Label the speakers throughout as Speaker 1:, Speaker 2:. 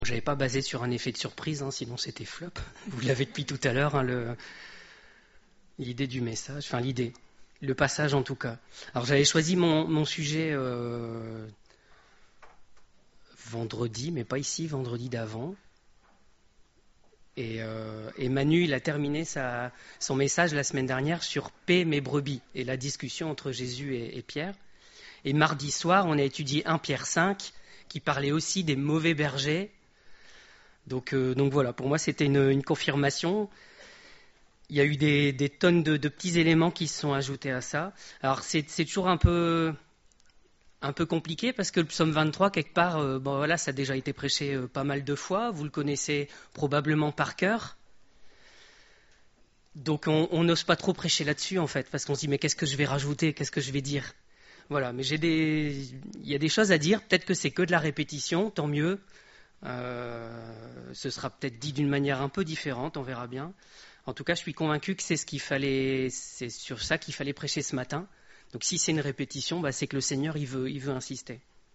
Speaker 1: Je n'avais pas basé sur un effet de surprise, sinon c'était flop. Vous l'avez depuis tout à l'heure, l'idée du message, enfin l'idée, le passage en tout cas. Alors j'avais choisi mon sujet vendredi, mais pas ici, vendredi d'avant. Et Manu, il a terminé son message la semaine dernière sur paix mes brebis et la discussion entre Jésus et Pierre. Et mardi soir, on a étudié 1 Pierre 5 qui parlait aussi des mauvais bergers. Donc voilà, pour moi c'était une confirmation. Il y a eu des tonnes de petits éléments qui se sont ajoutés à ça. Alors c'est toujours un peu compliqué parce que le psaume 23, quelque part, ça a déjà été prêché pas mal de fois. Vous le connaissez probablement par cœur. Donc on n'ose pas trop prêcher là-dessus en fait, parce qu'on se dit mais qu'est-ce que je vais rajouter, qu'est-ce que je vais dire. Voilà, mais il y a des choses à dire. Peut-être que c'est que de la répétition, tant mieux. Ce sera peut-être dit d'une manière un peu différente, on verra bien. En tout cas, je suis convaincu que c'est sur ça qu'il fallait prêcher ce matin. Donc si c'est une répétition, c'est que le Seigneur il veut insister.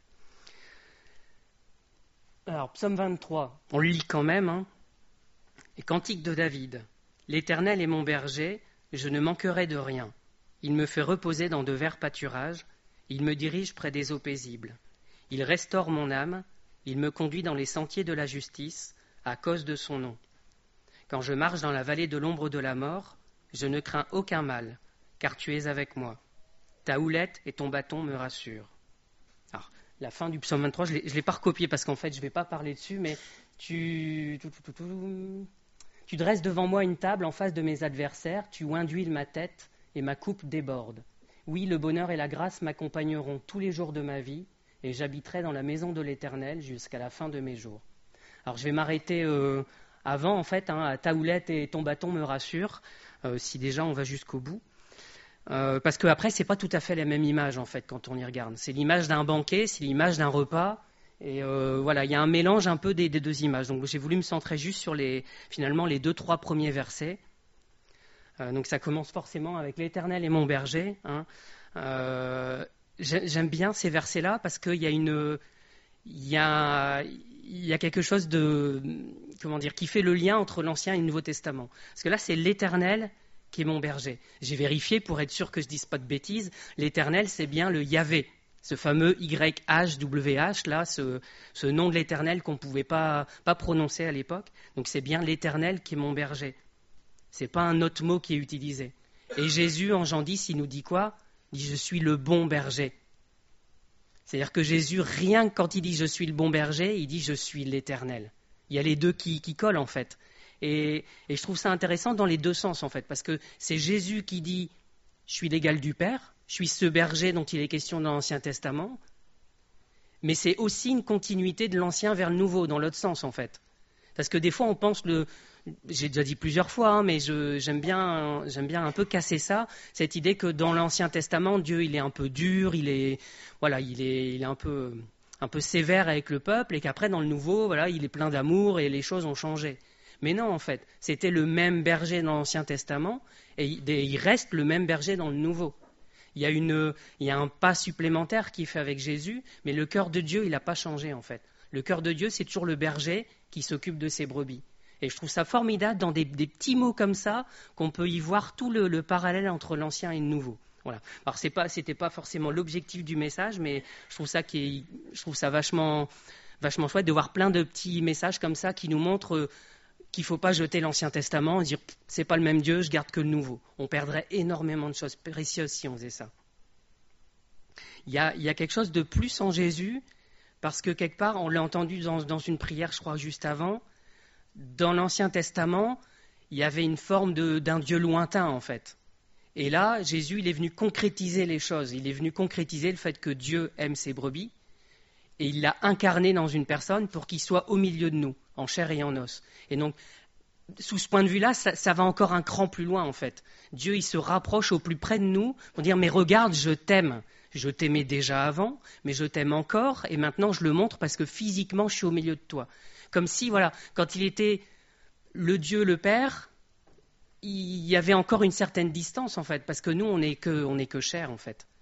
Speaker 1: Alors, psaume 23, on le lit quand même. Et cantique de David. L'Éternel est mon berger, je ne manquerai de rien. Il me fait reposer dans de verts pâturages, il me dirige près des eaux paisibles. Il restaure mon âme, il me conduit dans les sentiers de la justice, à cause de son nom. Quand je marche dans la vallée de l'ombre de la mort, je ne crains aucun mal, car tu es avec moi. Ta houlette et ton bâton me rassurent. Alors, la fin du psaume 23, je ne l'ai pas recopié parce qu'en fait, je ne vais pas parler dessus, mais tu dresses devant moi une table en face de mes adversaires, tu oins d'huile ma tête et ma coupe déborde. Oui, le bonheur et la grâce m'accompagneront tous les jours de ma vie et j'habiterai dans la maison de l'Éternel jusqu'à la fin de mes jours. Alors, je vais m'arrêter avant, en fait, à ta houlette et ton bâton me rassurent, si déjà on va jusqu'au bout. Parce qu'après, c'est pas tout à fait la même image, en fait, quand on y regarde. C'est l'image d'un banquet, c'est l'image d'un repas. Et voilà, il y a un mélange un peu des deux images. Donc j'ai voulu me centrer juste sur finalement les 2-3 premiers versets. Donc ça commence forcément avec l'Éternel est mon berger. J'aime bien ces versets-là parce qu'il y a quelque chose qui fait le lien entre l'Ancien et le Nouveau Testament. Parce que là, c'est l'Éternel qui est mon berger. J'ai vérifié pour être sûr que je ne dise pas de bêtises. L'Éternel, c'est bien le Yahvé. Ce fameux YHWH, là, ce nom de l'Éternel qu'on ne pouvait pas prononcer à l'époque. Donc c'est bien l'Éternel qui est mon berger. Ce n'est pas un autre mot qui est utilisé. Et Jésus, en Jean 10, il nous dit quoi ? Il dit « Je suis le bon berger ». C'est-à-dire que Jésus, rien que quand il dit « Je suis le bon berger », il dit « Je suis l'Éternel ». Il y a les deux qui collent, en fait. Et je trouve ça intéressant dans les deux sens, en fait, parce que c'est Jésus qui dit « Je suis l'égal du Père ». Je suis ce berger dont il est question dans l'Ancien Testament, mais c'est aussi une continuité de l'Ancien vers le Nouveau, dans l'autre sens en fait. Parce que des fois on pense, j'ai déjà dit plusieurs fois, mais j'aime bien un peu casser ça, cette idée que dans l'Ancien Testament, Dieu il est un peu dur, il est un peu sévère avec le peuple, et qu'après dans le Nouveau, il est plein d'amour et les choses ont changé. Mais non, en fait, c'était le même berger dans l'Ancien Testament, et il reste le même berger dans le Nouveau. Il y a un pas supplémentaire qui est fait avec Jésus, mais le cœur de Dieu, il n'a pas changé en fait. Le cœur de Dieu, c'est toujours le berger qui s'occupe de ses brebis. Et je trouve ça formidable dans des petits mots comme ça, qu'on peut y voir tout le parallèle entre l'ancien et le nouveau. Voilà. Alors c'était pas forcément l'objectif du message, mais je trouve ça vachement chouette de voir plein de petits messages comme ça qui nous montrent qu'il ne faut pas jeter l'Ancien Testament et dire « c'est pas le même Dieu, je garde que le Nouveau ». On perdrait énormément de choses précieuses si on faisait ça. Il y a quelque chose de plus en Jésus, parce que quelque part, on l'a entendu dans une prière, je crois, juste avant, dans l'Ancien Testament, il y avait une forme d'un Dieu lointain, en fait. Et là, Jésus, il est venu concrétiser les choses. Il est venu concrétiser le fait que Dieu aime ses brebis, et il l'a incarné dans une personne pour qu'il soit au milieu de nous, en chair et en os. Et donc, sous ce point de vue-là, ça va encore un cran plus loin, en fait. Dieu, il se rapproche au plus près de nous pour dire « Mais regarde, je t'aime. Je t'aimais déjà avant, mais je t'aime encore, et maintenant je le montre parce que physiquement, je suis au milieu de toi. » Comme si, quand il était le Dieu, le Père, il y avait encore une certaine distance, en fait, parce que nous, on n'est que chair, en fait.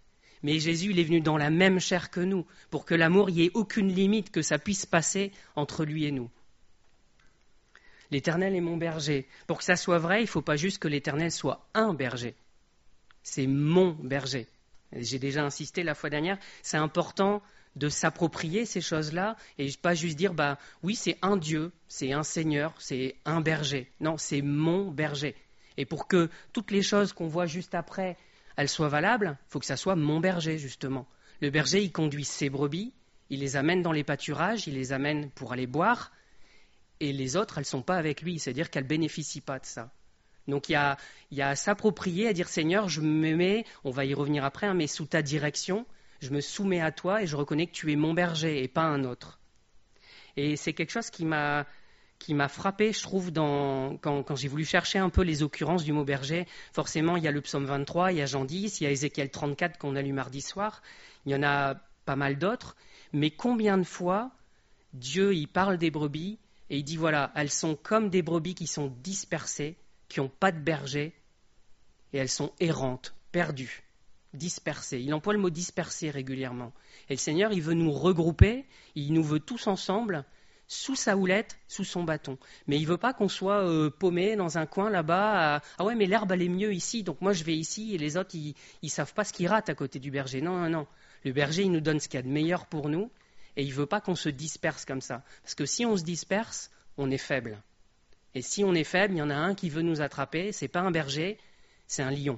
Speaker 1: Mais Jésus, il est venu dans la même chair que nous, pour que l'amour, il n'y ait aucune limite, que ça puisse passer entre lui et nous. L'Éternel est mon berger. Pour que ça soit vrai, il ne faut pas juste que l'Éternel soit un berger. C'est mon berger. J'ai déjà insisté la fois dernière, c'est important de s'approprier ces choses-là et pas juste dire oui, c'est un Dieu, c'est un Seigneur, c'est un berger. Non, c'est mon berger. Et pour que toutes les choses qu'on voit juste après, elles soient valables, il faut que ça soit mon berger, justement. Le berger, il conduit ses brebis, il les amène dans les pâturages, il les amène pour aller boire, et les autres, elles ne sont pas avec lui, c'est-à-dire qu'elles ne bénéficient pas de ça. Donc il y a à s'approprier, à dire Seigneur, je me mets, on va y revenir après, mais sous ta direction, je me soumets à toi et je reconnais que tu es mon berger et pas un autre. Et c'est quelque chose qui m'a frappé, je trouve, quand j'ai voulu chercher un peu les occurrences du mot berger. Forcément, il y a le psaume 23, il y a Jean 10, il y a Ézéchiel 34 qu'on a lu mardi soir, il y en a pas mal d'autres, mais combien de fois Dieu il parle des brebis et il dit voilà, elles sont comme des brebis qui sont dispersées, qui n'ont pas de berger, et elles sont errantes, perdues, dispersées. Il emploie le mot dispersé régulièrement. Et le Seigneur, il veut nous regrouper, il nous veut tous ensemble, sous sa houlette, sous son bâton. Mais il ne veut pas qu'on soit paumé dans un coin là-bas, ah ouais, mais l'herbe, elle est mieux ici, donc moi je vais ici, et les autres, ils ne savent pas ce qu'ils ratent à côté du berger. Non, non, non. Le berger, il nous donne ce qu'il y a de meilleur pour nous, et il ne veut pas qu'on se disperse comme ça. Parce que si on se disperse, on est faible. Et si on est faible, il y en a un qui veut nous attraper, ce n'est pas un berger, c'est un lion.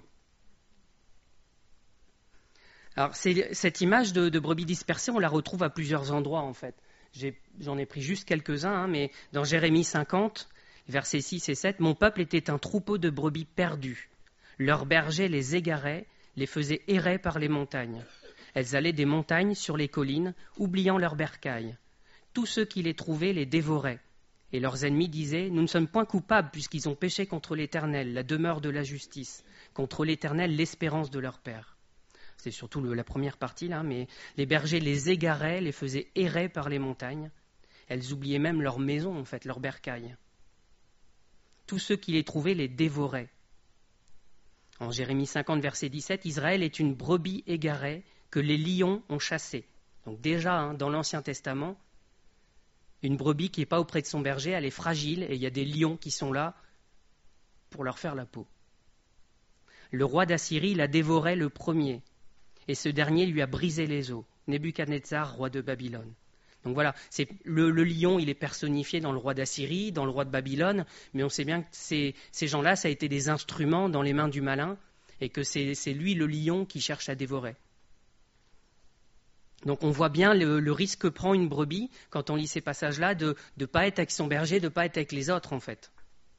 Speaker 1: Alors, cette image de brebis dispersées, on la retrouve à plusieurs endroits en fait. J'en ai pris juste quelques-uns, mais dans Jérémie 50, versets 6 et 7, « Mon peuple était un troupeau de brebis perdues. Leurs bergers les égaraient, les faisaient errer par les montagnes. Elles allaient des montagnes sur les collines, oubliant leurs bercailles. Tous ceux qui les trouvaient les dévoraient. Et leurs ennemis disaient, nous ne sommes point coupables puisqu'ils ont péché contre l'Éternel, la demeure de la justice, contre l'Éternel, l'espérance de leur père. C'est surtout la première partie là, mais les bergers les égaraient, les faisaient errer par les montagnes. Elles oubliaient même leur maison, en fait, leur bercaille. Tous ceux qui les trouvaient les dévoraient. En Jérémie 50, verset 17, Israël est une brebis égarée que les lions ont chassée. Donc déjà, dans l'Ancien Testament, une brebis qui n'est pas auprès de son berger, elle est fragile et il y a des lions qui sont là pour leur faire la peau. Le roi d'Assyrie la dévorait le premier et ce dernier lui a brisé les os. Nebuchadnezzar, roi de Babylone. Donc voilà, le lion, il est personnifié dans le roi d'Assyrie, dans le roi de Babylone, mais on sait bien que ces gens-là, ça a été des instruments dans les mains du malin et que c'est lui le lion qui cherche à dévorer. Donc on voit bien le risque que prend une brebis quand on lit ces passages-là de ne pas être avec son berger, de ne pas être avec les autres en fait.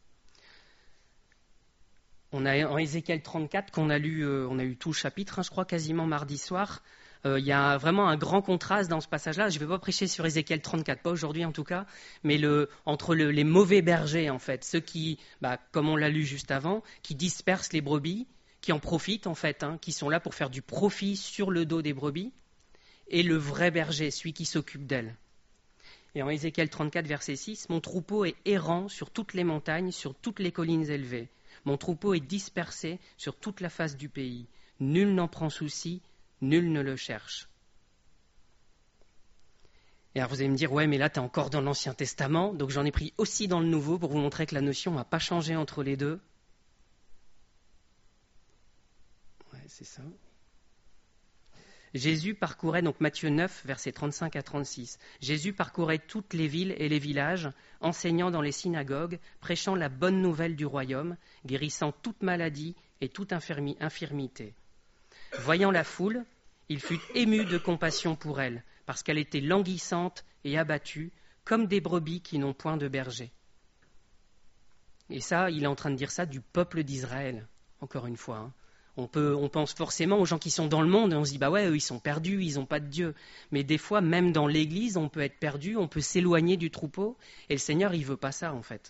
Speaker 1: On a en Ézéchiel 34 qu'on a lu, on a eu tout le chapitre, je crois quasiment mardi soir. Il y a vraiment un grand contraste dans ce passage-là. Je ne vais pas prêcher sur Ézéchiel 34, pas aujourd'hui en tout cas, mais entre les mauvais bergers en fait, ceux qui, comme on l'a lu juste avant, qui dispersent les brebis, qui en profitent en fait, qui sont là pour faire du profit sur le dos des brebis, et le vrai berger, celui qui s'occupe d'elle. Et en Ézéchiel 34, verset 6, « Mon troupeau est errant sur toutes les montagnes, sur toutes les collines élevées. Mon troupeau est dispersé sur toute la face du pays. Nul n'en prend souci, nul ne le cherche. » Et alors vous allez me dire, ouais, mais là, tu es encore dans l'Ancien Testament, donc j'en ai pris aussi dans le Nouveau pour vous montrer que la notion n'a pas changé entre les deux. Ouais, c'est ça. Jésus parcourait, donc Matthieu 9, versets 35 à 36, Jésus parcourait toutes les villes et les villages, enseignant dans les synagogues, prêchant la bonne nouvelle du royaume, guérissant toute maladie et toute infirmité. Voyant la foule, il fut ému de compassion pour elle, parce qu'elle était languissante et abattue, comme des brebis qui n'ont point de berger. Et ça, il est en train de dire ça du peuple d'Israël, encore une fois. On pense forcément aux gens qui sont dans le monde et on se dit, eux, ils sont perdus, ils n'ont pas de Dieu. Mais des fois, même dans l'Église, on peut être perdu, on peut s'éloigner du troupeau, et le Seigneur, il ne veut pas ça, en fait.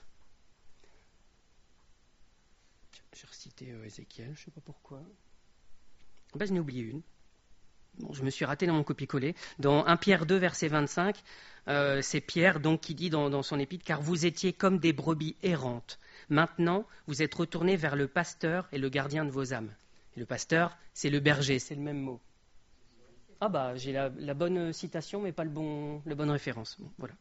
Speaker 1: J'ai recité Ézéchiel, je ne sais pas pourquoi. J'en ai oublié une. Bon, je me suis raté dans mon copier-coller. Dans 1 Pierre 2, verset 25, c'est Pierre donc qui dit dans son épître, « Car vous étiez comme des brebis errantes. Maintenant, vous êtes retournés vers le pasteur et le gardien de vos âmes. » Et le pasteur, c'est le berger, c'est le même mot. Ah bah, j'ai la bonne citation, mais pas la bonne référence. Bon, voilà.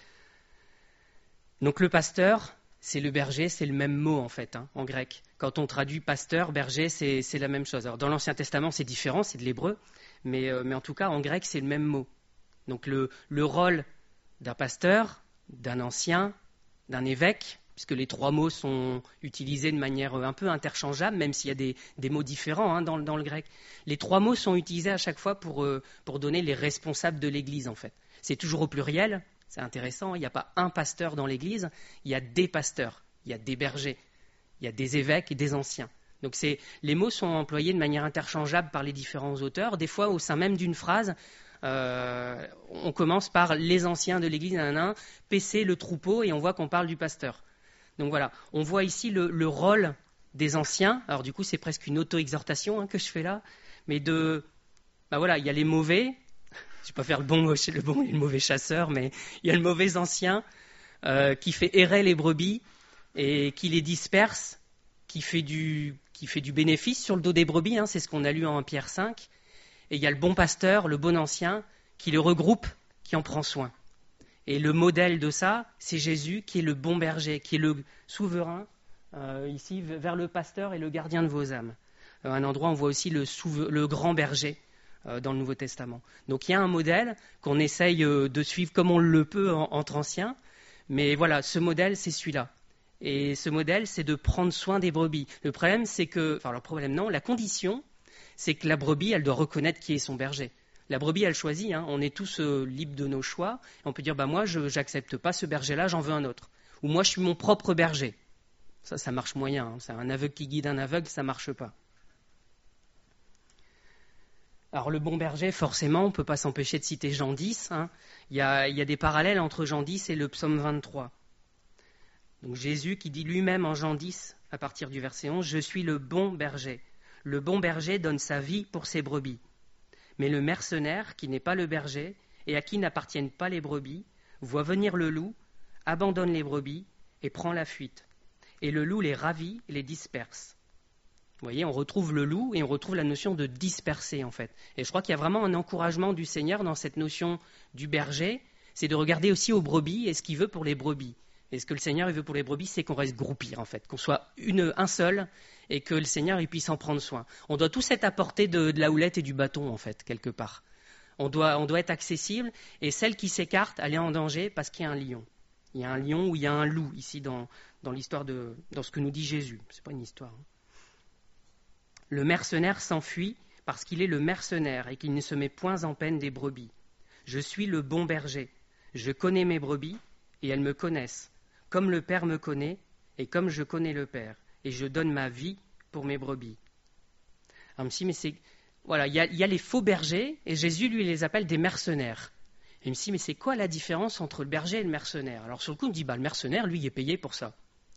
Speaker 1: Donc le pasteur, c'est le berger, c'est le même mot en fait, en grec. Quand on traduit pasteur, berger, c'est la même chose. Alors dans l'Ancien Testament, c'est différent, c'est de l'hébreu, mais en tout cas, en grec, c'est le même mot. Donc le rôle d'un pasteur, d'un ancien, d'un évêque, puisque les trois mots sont utilisés de manière un peu interchangeable, même s'il y a des mots différents dans le grec. Les trois mots sont utilisés à chaque fois pour donner les responsables de l'Église, en fait. C'est toujours au pluriel, c'est intéressant, il n'y a pas un pasteur dans l'Église, il y a des pasteurs, il y a des bergers, il y a des évêques et des anciens. Donc les mots sont employés de manière interchangeable par les différents auteurs. Des fois, au sein même d'une phrase, on commence par les anciens de l'Église, paisser le troupeau, et on voit qu'on parle du pasteur. Donc voilà, on voit ici le rôle des anciens. Alors du coup, c'est presque une auto-exhortation que je fais là. Mais voilà, il y a les mauvais. Je ne vais pas faire le bon et le mauvais chasseur, mais il y a le mauvais ancien qui fait errer les brebis et qui les disperse, qui fait du bénéfice sur le dos des brebis. C'est ce qu'on a lu en Pierre 5. Et il y a le bon pasteur, le bon ancien, qui le regroupe, qui en prend soin. Et le modèle de ça, c'est Jésus qui est le bon berger, qui est le souverain, ici, vers le pasteur et le gardien de vos âmes. Un endroit, on voit aussi le grand berger dans le Nouveau Testament. Donc il y a un modèle qu'on essaye de suivre comme on le peut entre anciens, mais voilà, ce modèle, c'est celui-là. Et ce modèle, c'est de prendre soin des brebis. La condition, c'est que la brebis, elle doit reconnaître qui est son berger. La brebis, elle choisit, on est tous libres de nos choix. On peut dire, moi, je n'accepte pas ce berger-là, j'en veux un autre. Ou moi, je suis mon propre berger. Ça marche moyen. C'est un aveugle qui guide un aveugle, ça ne marche pas. Alors, le bon berger, forcément, on ne peut pas s'empêcher de citer Jean 10. Il y a des parallèles entre Jean 10 et le psaume 23. Donc, Jésus qui dit lui-même en Jean 10, à partir du verset 11, « Je suis le bon berger. Le bon berger donne sa vie pour ses brebis. Mais le mercenaire, qui n'est pas le berger, et à qui n'appartiennent pas les brebis, voit venir le loup, abandonne les brebis et prend la fuite. Et le loup les ravit et les disperse. » Vous voyez, on retrouve le loup et on retrouve la notion de disperser, en fait. Et je crois qu'il y a vraiment un encouragement du Seigneur dans cette notion du berger, c'est de regarder aussi aux brebis et ce qu'il veut pour les brebis. Et ce que le Seigneur il veut pour les brebis, c'est qu'on reste groupir, en fait, qu'on soit un seul, et que le Seigneur il puisse en prendre soin. On doit tous être à portée de la houlette et du bâton, en fait, quelque part. On doit être accessible, et celle qui s'écarte, elle est en danger parce qu'il y a un lion. Il y a un lion ou il y a un loup, ici, dans l'histoire dans ce que nous dit Jésus. C'est pas une histoire. Le mercenaire s'enfuit parce qu'il est le mercenaire et qu'il ne se met point en peine des brebis. Je suis le bon berger. Je connais mes brebis, et elles me connaissent. Comme le Père me connaît, et comme je connais le Père, et je donne ma vie pour mes brebis. Alors, il me dit, mais il y a les faux bergers, et Jésus, lui, les appelle des mercenaires. Et il me dit, mais c'est quoi la différence entre le berger et le mercenaire? Alors, sur le coup, il me dit, le mercenaire, lui, il est payé pour ça.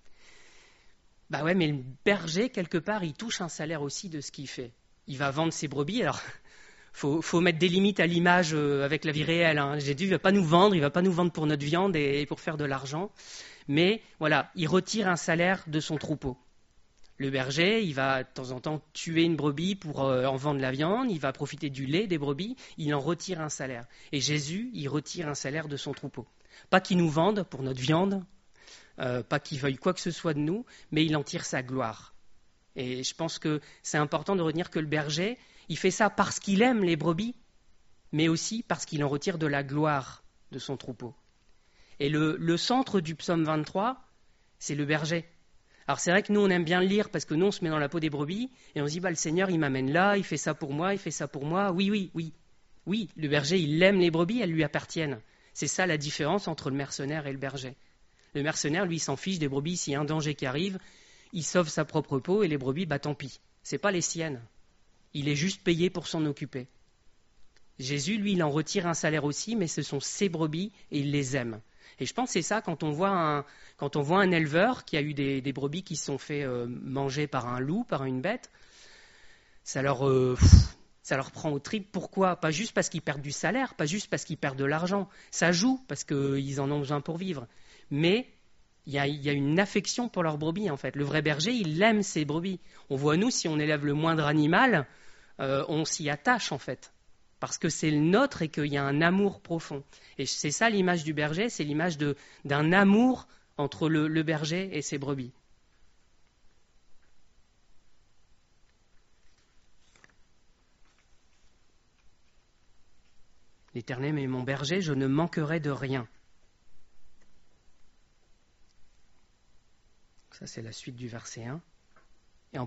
Speaker 1: Ouais, mais le berger, quelque part, il touche un salaire aussi de ce qu'il fait. Il va vendre ses brebis, alors... Faut mettre des limites à l'image avec la vie réelle. Jésus ne va pas nous vendre pour notre viande et pour faire de l'argent. Mais voilà, il retire un salaire de son troupeau. Le berger, il va de temps en temps tuer une brebis pour en vendre la viande, il va profiter du lait des brebis, il en retire un salaire. Et Jésus, il retire un salaire de son troupeau. Pas qu'il nous vende pour notre viande, pas qu'il veuille quoi que ce soit de nous, mais il en tire sa gloire. Et je pense que c'est important de retenir que le berger, il fait ça parce qu'il aime les brebis, mais aussi parce qu'il en retire de la gloire de son troupeau. Et le centre du psaume 23, c'est le berger. Alors c'est vrai que nous, on aime bien le lire parce que nous, on se met dans la peau des brebis et on se dit, le Seigneur, il m'amène là, il fait ça pour moi, il fait ça pour moi. Oui, le berger, il aime les brebis, elles lui appartiennent. C'est ça la différence entre le mercenaire et le berger. Le mercenaire, lui, il s'en fiche des brebis. S'il y a un danger qui arrive, il sauve sa propre peau et les brebis, tant pis. C'est pas les siennes. Il est juste payé pour s'en occuper. Jésus, lui, il en retire un salaire aussi, mais ce sont ses brebis et il les aime. Et je pense que c'est ça, quand on voit un éleveur qui a eu des brebis qui se sont fait manger par un loup, par une bête, ça leur prend aux tripes. Pourquoi? Pas juste parce qu'ils perdent du salaire, pas juste parce qu'ils perdent de l'argent. Ça joue parce qu'ils en ont besoin pour vivre. Mais il y a une affection pour leurs brebis, en fait. Le vrai berger, il aime ses brebis. On voit, nous, si on élève le moindre animal, on s'y attache, en fait. parce que c'est le nôtre et qu'il y a un amour profond. Et c'est ça l'image du berger, c'est l'image d'un amour entre le berger et ses brebis. L'Éternel est mon berger, je ne manquerai de rien. Ça, c'est la suite du verset 1. Et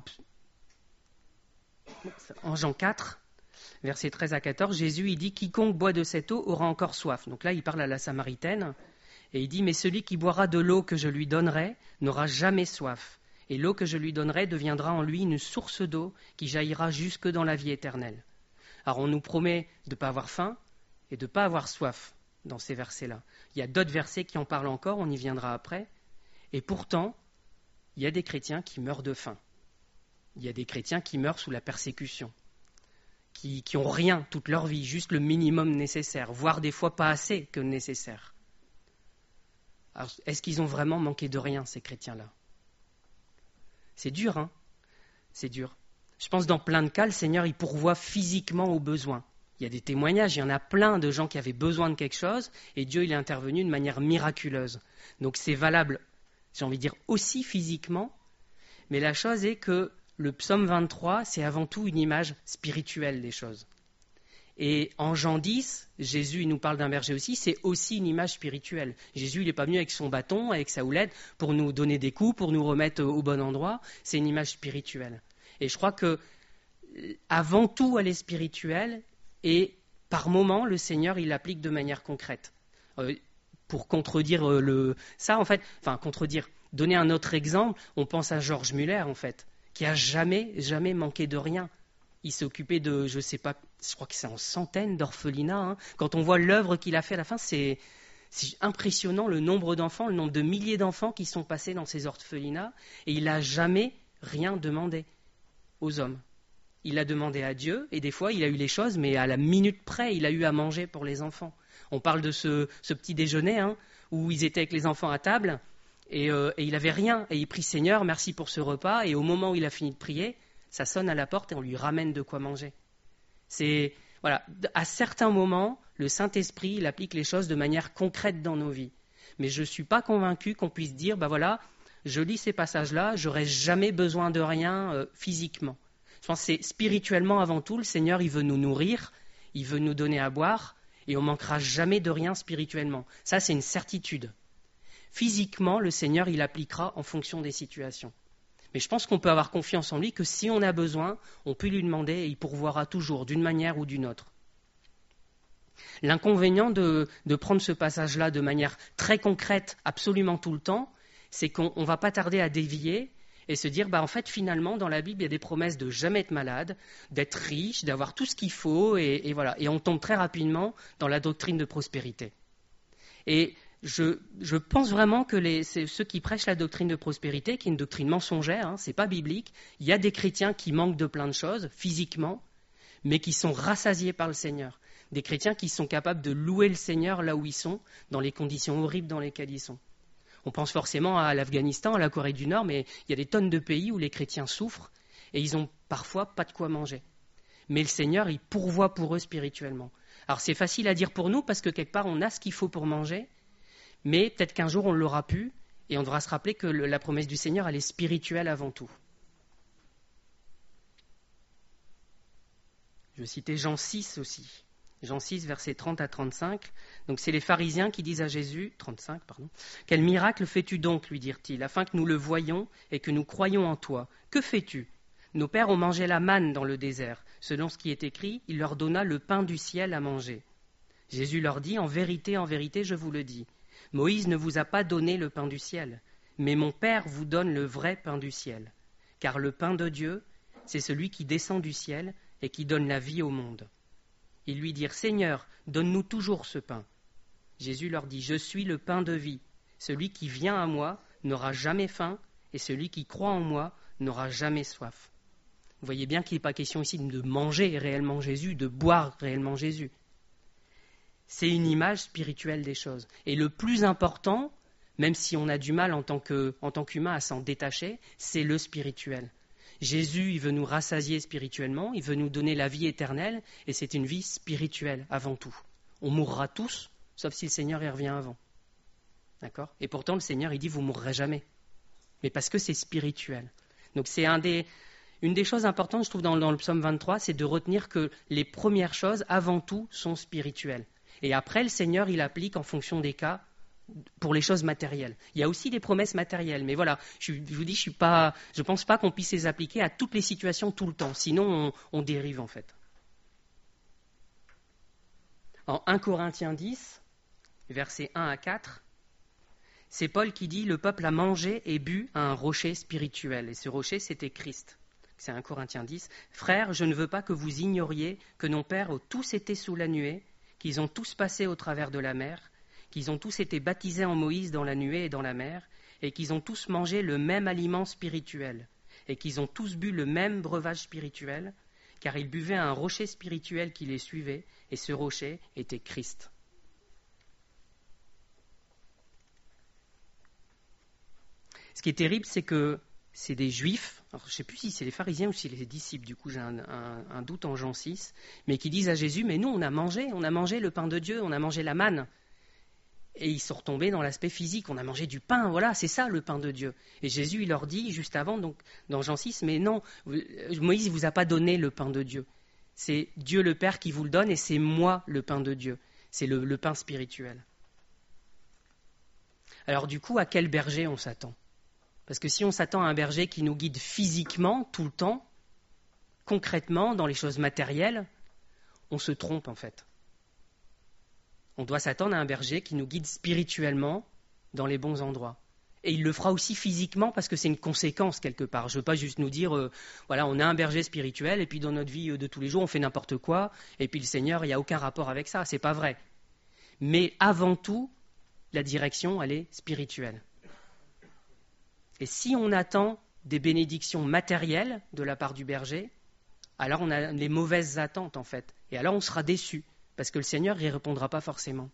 Speaker 1: en Jean 4, versets 13 à 14, Jésus il dit « Quiconque boit de cette eau aura encore soif ». Donc là, il parle à la Samaritaine et il dit « Mais celui qui boira de l'eau que je lui donnerai n'aura jamais soif. Et l'eau que je lui donnerai deviendra en lui une source d'eau qui jaillira jusque dans la vie éternelle. » Alors on nous promet de ne pas avoir faim et de ne pas avoir soif dans ces versets-là. Il y a d'autres versets qui en parlent encore, on y viendra après. Et pourtant, il y a des chrétiens qui meurent de faim. Il y a des chrétiens qui meurent sous la persécution, qui n'ont rien toute leur vie, juste le minimum nécessaire, voire des fois pas assez que nécessaire. Alors, est-ce qu'ils ont vraiment manqué de rien, ces chrétiens-là ? C'est dur, hein ? C'est dur. Je pense que dans plein de cas, le Seigneur, il pourvoit physiquement aux besoins. Il y a des témoignages, il y en a plein de gens qui avaient besoin de quelque chose, et Dieu, il est intervenu de manière miraculeuse. Donc c'est valable, j'ai envie de dire, aussi physiquement, mais la chose est que le psaume 23, c'est avant tout une image spirituelle des choses. Et en Jean 10, Jésus, il nous parle d'un berger aussi, c'est aussi une image spirituelle. Jésus, il n'est pas venu avec son bâton, avec sa houlette, pour nous donner des coups, pour nous remettre au bon endroit. C'est une image spirituelle. Et je crois que, avant tout, elle est spirituelle, et par moments, le Seigneur, il l'applique de manière concrète. Pour contredire donner un autre exemple, on pense à Georges Muller, en fait, qui a jamais manqué de rien. Il s'est occupé de, je crois que c'est en centaines d'orphelinats. Hein. Quand on voit l'œuvre qu'il a fait à la fin, c'est impressionnant le nombre d'enfants, le nombre de milliers d'enfants qui sont passés dans ces orphelinats. Et il n'a jamais rien demandé aux hommes. Il a demandé à Dieu, et des fois il a eu les choses, mais à la minute près, il a eu à manger pour les enfants. On parle de ce petit déjeuner, hein, où ils étaient avec les enfants à table, et il n'avait rien. Et il prie Seigneur, merci pour ce repas, et au moment où il a fini de prier, ça sonne à la porte et on lui ramène de quoi manger. Voilà, à certains moments, le Saint-Esprit, il applique les choses de manière concrète dans nos vies. Mais je ne suis pas convaincu qu'on puisse dire, voilà, je lis ces passages-là, j'aurais jamais besoin de rien physiquement. Je pense que c'est spirituellement avant tout, le Seigneur, il veut nous nourrir, il veut nous donner à boire, et on ne manquera jamais de rien spirituellement. Ça, c'est une certitude. Physiquement, le Seigneur, il appliquera en fonction des situations. Mais je pense qu'on peut avoir confiance en lui, que si on a besoin, on peut lui demander et il pourvoira toujours, d'une manière ou d'une autre. L'inconvénient de prendre ce passage-là de manière très concrète, absolument tout le temps, c'est qu'on ne va pas tarder à dévier et se dire, en fait, finalement, dans la Bible, il y a des promesses de jamais être malade, d'être riche, d'avoir tout ce qu'il faut, et voilà. Et on tombe très rapidement dans la doctrine de prospérité. Et je pense vraiment que c'est ceux qui prêchent la doctrine de prospérité, qui est une doctrine mensongère, hein, c'est pas biblique. Il y a des chrétiens qui manquent de plein de choses, physiquement, mais qui sont rassasiés par le Seigneur. Des chrétiens qui sont capables de louer le Seigneur là où ils sont, dans les conditions horribles dans lesquelles ils sont. On pense forcément à l'Afghanistan, à la Corée du Nord, mais il y a des tonnes de pays où les chrétiens souffrent et ils n'ont parfois pas de quoi manger. Mais le Seigneur, il pourvoit pour eux spirituellement. Alors c'est facile à dire pour nous parce que quelque part on a ce qu'il faut pour manger, mais peut-être qu'un jour on l'aura pu et on devra se rappeler que la promesse du Seigneur, elle est spirituelle avant tout. Je vais citer Jean 6 aussi. Jean 6, versets 30 à 35. Donc c'est les pharisiens qui disent à Jésus, 35, pardon, « Quel miracle fais-tu donc, lui dirent-ils, afin que nous le voyions et que nous croyions en toi? Que fais-tu? Nos pères ont mangé la manne dans le désert. Selon ce qui est écrit, il leur donna le pain du ciel à manger. » Jésus leur dit, en vérité, je vous le dis, Moïse ne vous a pas donné le pain du ciel, mais mon Père vous donne le vrai pain du ciel. Car le pain de Dieu, c'est celui qui descend du ciel et qui donne la vie au monde. Ils lui dirent, Seigneur, donne-nous toujours ce pain. Jésus leur dit, je suis le pain de vie. Celui qui vient à moi n'aura jamais faim, et celui qui croit en moi n'aura jamais soif. Vous voyez bien qu'il n'est pas question ici de manger réellement Jésus, de boire réellement Jésus. C'est une image spirituelle des choses. Et le plus important, même si on a du mal en tant qu'humain à s'en détacher, c'est le spirituel. Jésus, il veut nous rassasier spirituellement, il veut nous donner la vie éternelle, et c'est une vie spirituelle avant tout. On mourra tous, sauf si le Seigneur y revient avant. D'accord ? Et pourtant, le Seigneur, il dit, vous ne mourrez jamais. Mais parce que c'est spirituel. Donc c'est une des choses importantes, je trouve, dans le psaume 23, c'est de retenir que les premières choses, avant tout, sont spirituelles. Et après, le Seigneur, il applique en fonction des cas pour les choses matérielles. Il y a aussi des promesses matérielles, mais voilà, je vous dis, je ne pense pas qu'on puisse les appliquer à toutes les situations tout le temps, sinon on dérive en fait. En 1 Corinthiens 10, versets 1 à 4, c'est Paul qui dit « Le peuple a mangé et bu à un rocher spirituel ». Et ce rocher, c'était Christ. C'est 1 Corinthiens 10. « Frères, je ne veux pas que vous ignoriez que nos pères ont tous été sous la nuée, qu'ils ont tous passé au travers de la mer, qu'ils ont tous été baptisés en Moïse dans la nuée et dans la mer, et qu'ils ont tous mangé le même aliment spirituel, et qu'ils ont tous bu le même breuvage spirituel, car ils buvaient à un rocher spirituel qui les suivait, et ce rocher était Christ. » Ce qui est terrible, c'est que c'est des juifs, alors je ne sais plus si c'est les pharisiens ou si c'est les disciples, du coup j'ai un doute en Jean 6, mais qui disent à Jésus, mais nous on a mangé le pain de Dieu, on a mangé la manne. Et ils sont retombés dans l'aspect physique, on a mangé du pain, voilà, c'est ça le pain de Dieu. Et Jésus, il leur dit juste avant, donc dans Jean 6, mais non, Moïse ne vous a pas donné le pain de Dieu. C'est Dieu le Père qui vous le donne et c'est moi le pain de Dieu. C'est le pain spirituel. Alors du coup, à quel berger on s'attend ? Parce que si on s'attend à un berger qui nous guide physiquement, tout le temps, concrètement, dans les choses matérielles, on se trompe en fait. On doit s'attendre à un berger qui nous guide spirituellement dans les bons endroits. Et il le fera aussi physiquement parce que c'est une conséquence quelque part. Je ne veux pas juste nous dire, voilà, on a un berger spirituel et puis dans notre vie de tous les jours, on fait n'importe quoi et puis le Seigneur, il n'y a aucun rapport avec ça. C'est pas vrai. Mais avant tout, la direction, elle est spirituelle. Et si on attend des bénédictions matérielles de la part du berger, alors on a les mauvaises attentes en fait. Et alors on sera déçu, parce que le Seigneur n'y répondra pas forcément.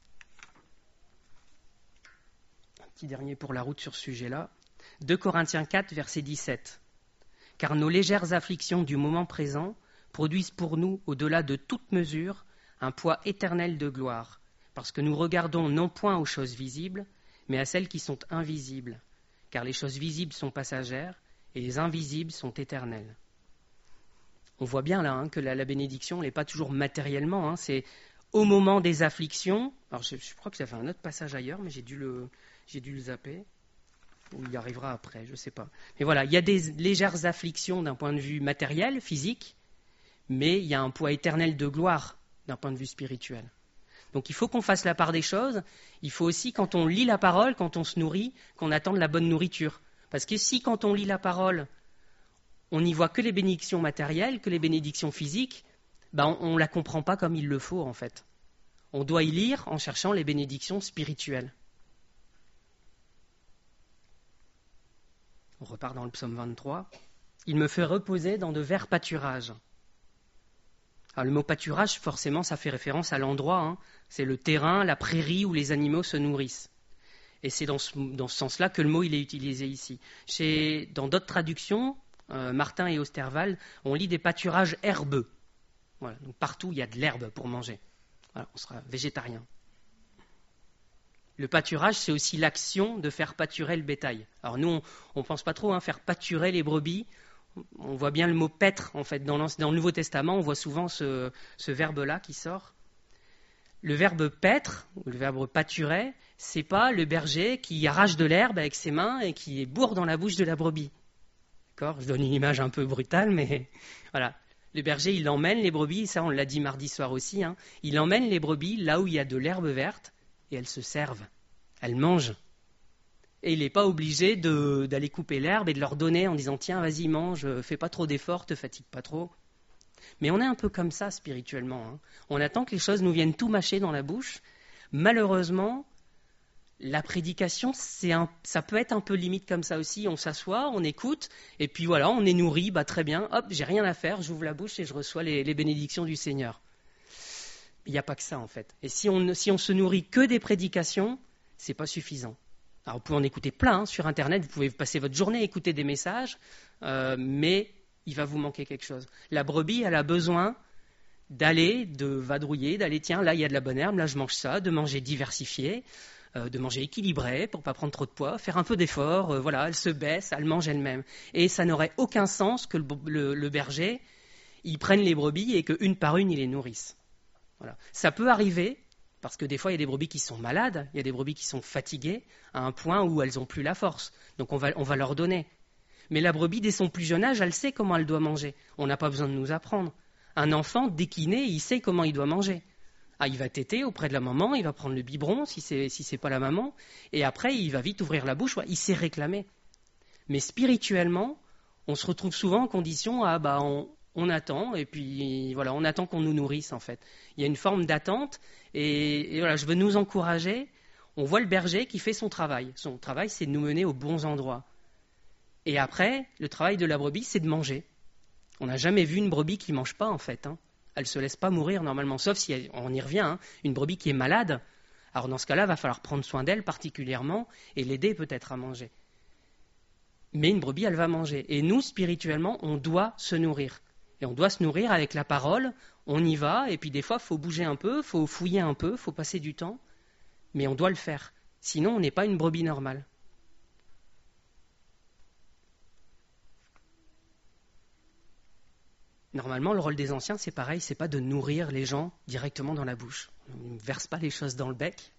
Speaker 1: Un petit dernier pour la route sur ce sujet-là. 2 Corinthiens 4, verset 17. « Car nos légères afflictions du moment présent produisent pour nous, au-delà de toute mesure, un poids éternel de gloire, parce que nous regardons non point aux choses visibles, mais à celles qui sont invisibles. Car les choses visibles sont passagères et les invisibles sont éternelles. » On voit bien là que la bénédiction n'est pas toujours matériellement, c'est au moment des afflictions. Alors je crois que j'avais un autre passage ailleurs, mais j'ai dû le zapper. Ou il y arrivera après, je ne sais pas. Mais voilà, il y a des légères afflictions d'un point de vue matériel, physique, mais il y a un poids éternel de gloire d'un point de vue spirituel. Donc il faut qu'on fasse la part des choses. Il faut aussi, quand on lit la parole, quand on se nourrit, qu'on attende la bonne nourriture. Parce que si, quand on lit la parole, on n'y voit que les bénédictions matérielles, que les bénédictions physiques, on ne la comprend pas comme il le faut, en fait. On doit y lire en cherchant les bénédictions spirituelles. On repart dans le psaume 23. « Il me fait reposer dans de verts pâturages. » Alors, le mot pâturage, forcément, ça fait référence à l'endroit. C'est le terrain, la prairie où les animaux se nourrissent. Et c'est dans ce sens-là que le mot il est utilisé ici. Dans d'autres traductions, Martin et Osterwald, on lit des pâturages herbeux. Voilà, donc partout, il y a de l'herbe pour manger. Voilà, on sera végétarien. Le pâturage, c'est aussi l'action de faire pâturer le bétail. Alors nous, on ne pense pas trop faire pâturer les brebis. On voit bien le mot paître, en fait. Dans le Nouveau Testament, on voit souvent ce verbe-là qui sort. Le verbe paître, ou le verbe pâturer, c'est pas le berger qui arrache de l'herbe avec ses mains et qui bourre dans la bouche de la brebis. D'accord ? Je donne une image un peu brutale, mais voilà. Le berger, il emmène les brebis, ça on l'a dit mardi soir aussi, il emmène les brebis là où il y a de l'herbe verte et elles se servent, elles mangent. Et il n'est pas obligé d'aller couper l'herbe et de leur donner en disant « Tiens, vas-y, mange, fais pas trop d'efforts, te fatigue pas trop. » Mais on est un peu comme ça spirituellement. On attend que les choses nous viennent tout mâcher dans la bouche. Malheureusement, la prédication, ça peut être un peu limite comme ça aussi. On s'assoit, on écoute, et puis voilà, on est nourri, très bien, hop, j'ai rien à faire, j'ouvre la bouche et je reçois les bénédictions du Seigneur. Il n'y a pas que ça en fait. Et si on se nourrit que des prédications, c'est pas suffisant. Alors vous pouvez en écouter plein sur Internet, vous pouvez passer votre journée à écouter des messages, mais il va vous manquer quelque chose. La brebis, elle a besoin de vadrouiller, d'aller, tiens, là il y a de la bonne herbe, là je mange ça, de manger diversifié, de manger équilibré pour pas prendre trop de poids, faire un peu d'effort, voilà, elle se baisse, elle mange elle-même. Et ça n'aurait aucun sens que le berger, il prenne les brebis et qu'une par une, il les nourrisse. Voilà. Ça peut arriver, parce que des fois, il y a des brebis qui sont malades, il y a des brebis qui sont fatiguées, à un point où elles n'ont plus la force. Donc on va leur donner. Mais la brebis, dès son plus jeune âge, elle sait comment elle doit manger. On n'a pas besoin de nous apprendre. Un enfant, dès qu'il naît, il sait comment il doit manger. Ah, il va téter auprès de la maman, il va prendre le biberon si c'est pas la maman, et après, il va vite ouvrir la bouche, il sait réclamer. Mais spirituellement, on se retrouve souvent en condition on attend, et puis voilà, on attend qu'on nous nourrisse en fait. Il y a une forme d'attente, et voilà, je veux nous encourager. On voit le berger qui fait son travail. Son travail, c'est de nous mener aux bons endroits. Et après, le travail de la brebis, c'est de manger. On n'a jamais vu une brebis qui ne mange pas en fait. Elle ne se laisse pas mourir normalement, sauf si on y revient, une brebis qui est malade. Alors dans ce cas-là, il va falloir prendre soin d'elle particulièrement et l'aider peut-être à manger. Mais une brebis, elle va manger. Et nous, spirituellement, on doit se nourrir. Et on doit se nourrir avec la parole, on y va, et puis des fois, il faut bouger un peu, il faut fouiller un peu, il faut passer du temps, mais on doit le faire. Sinon, on n'est pas une brebis normale. Normalement, le rôle des anciens, c'est pareil, c'est pas de nourrir les gens directement dans la bouche. On ne verse pas les choses dans le bec.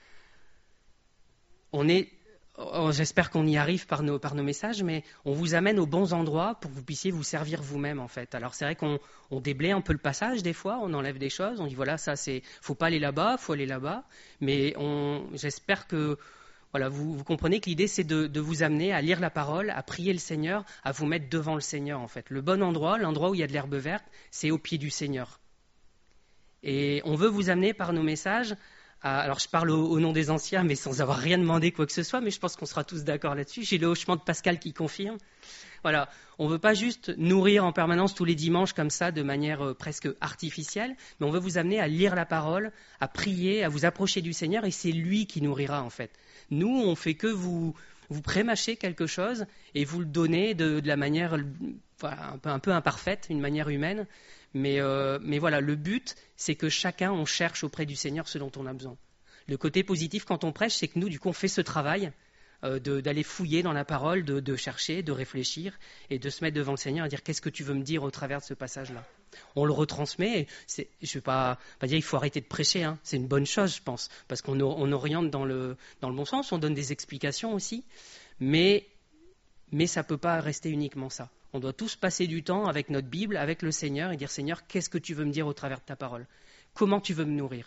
Speaker 1: J'espère qu'on y arrive par nos messages, mais on vous amène aux bons endroits pour que vous puissiez vous servir vous-même en fait. Alors c'est vrai qu'on déblaye un peu le passage des fois, on enlève des choses, on dit voilà, ça c'est, faut pas aller là-bas, faut aller là-bas, mais j'espère que voilà, vous comprenez que l'idée c'est de vous amener à lire la parole, à prier le Seigneur, à vous mettre devant le Seigneur en fait. Le bon endroit, l'endroit où il y a de l'herbe verte, c'est au pied du Seigneur. Et on veut vous amener par nos messages. Alors je parle au nom des anciens, mais sans avoir rien demandé quoi que ce soit, mais je pense qu'on sera tous d'accord là-dessus. J'ai le hochement de Pascal qui confirme. Voilà, on ne veut pas juste nourrir en permanence tous les dimanches comme ça, de manière presque artificielle, mais on veut vous amener à lire la parole, à prier, à vous approcher du Seigneur, et c'est lui qui nourrira en fait. Nous, on fait que vous prémâcher quelque chose et vous le donner de la manière voilà, un peu imparfaite, une manière humaine. Mais voilà, le but, c'est que chacun, on cherche auprès du Seigneur ce dont on a besoin. Le côté positif quand on prêche, c'est que nous, du coup, on fait ce travail d'aller fouiller dans la parole, de chercher, de réfléchir et de se mettre devant le Seigneur et dire qu'est-ce que tu veux me dire au travers de ce passage-là. On le retransmet. Je ne vais pas dire qu'il faut arrêter de prêcher. C'est une bonne chose, je pense, parce qu'on oriente dans le bon sens, on donne des explications aussi, mais ça ne peut pas rester uniquement ça. On doit tous passer du temps avec notre Bible, avec le Seigneur, et dire Seigneur, qu'est-ce que tu veux me dire au travers de ta parole? Comment tu veux me nourrir?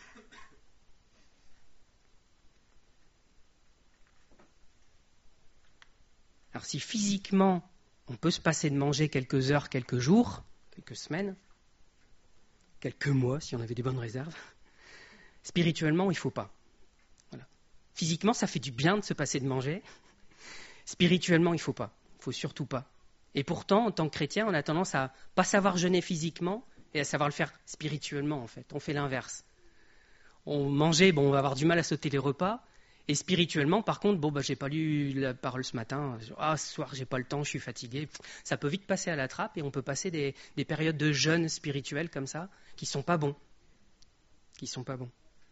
Speaker 1: Alors si physiquement, on peut se passer de manger quelques heures, quelques jours, quelques semaines, quelques mois, si on avait des bonnes réserves, spirituellement, il ne faut pas. Voilà. Physiquement, ça fait du bien de se passer de manger. Spirituellement, il ne faut pas. Il ne faut surtout pas. Et pourtant, en tant que chrétien, on a tendance à pas savoir jeûner physiquement et à savoir le faire spirituellement, en fait. On fait l'inverse. On mangeait, on va avoir du mal à sauter les repas. Et spirituellement, par contre, j'ai pas lu la parole ce matin. Ce soir, j'ai pas le temps, je suis fatigué. Ça peut vite passer à la trappe et on peut passer des périodes de jeûne spirituel comme ça qui sont pas bons. Qui sont pas bons.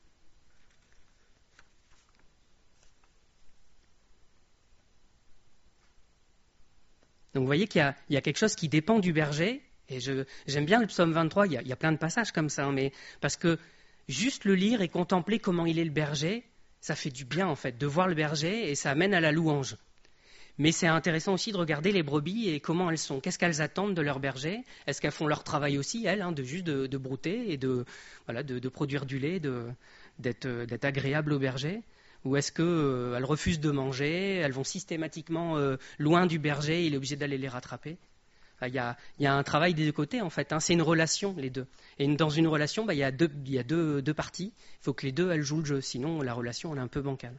Speaker 1: Donc vous voyez qu'il y a quelque chose qui dépend du berger, et j'aime bien le psaume 23, il y a plein de passages comme ça, mais parce que juste le lire et contempler comment il est le berger, ça fait du bien en fait, de voir le berger, et ça amène à la louange. Mais c'est intéressant aussi de regarder les brebis et comment elles sont, qu'est-ce qu'elles attendent de leur berger, est-ce qu'elles font leur travail aussi, elles, de brouter et de produire du lait, d'être agréables au berger? Ou est-ce qu'elles refusent de manger, elles vont systématiquement loin du berger, il est obligé d'aller les rattraper? Il y a un travail des deux côtés, en fait. C'est une relation, les deux. Et dans une relation, il y a deux parties. Il faut que les deux, elles jouent le jeu. Sinon, la relation, elle est un peu bancale.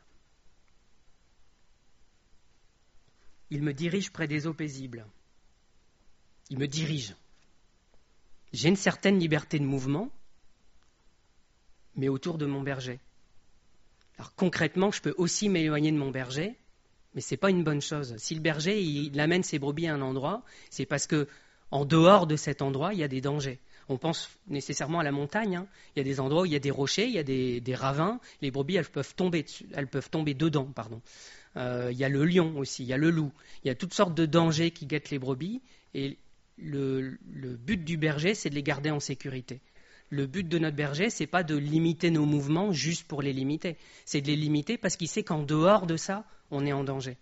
Speaker 1: Il me dirige près des eaux paisibles. Il me dirige. J'ai une certaine liberté de mouvement, mais autour de mon berger. Alors concrètement, je peux aussi m'éloigner de mon berger, mais ce n'est pas une bonne chose. Si le berger il amène ses brebis à un endroit, c'est parce que en dehors de cet endroit, il y a des dangers. On pense nécessairement à la montagne. Hein. Il y a des endroits où il y a des rochers, il y a des ravins. Les brebis, elles peuvent tomber dedans. Pardon. Il y a le lion aussi, il y a le loup. Il y a toutes sortes de dangers qui guettent les brebis. Et le but du berger, c'est de les garder en sécurité. Le but de notre berger, c'est pas de limiter nos mouvements juste pour les limiter. C'est de les limiter parce qu'il sait qu'en dehors de ça, on est en danger.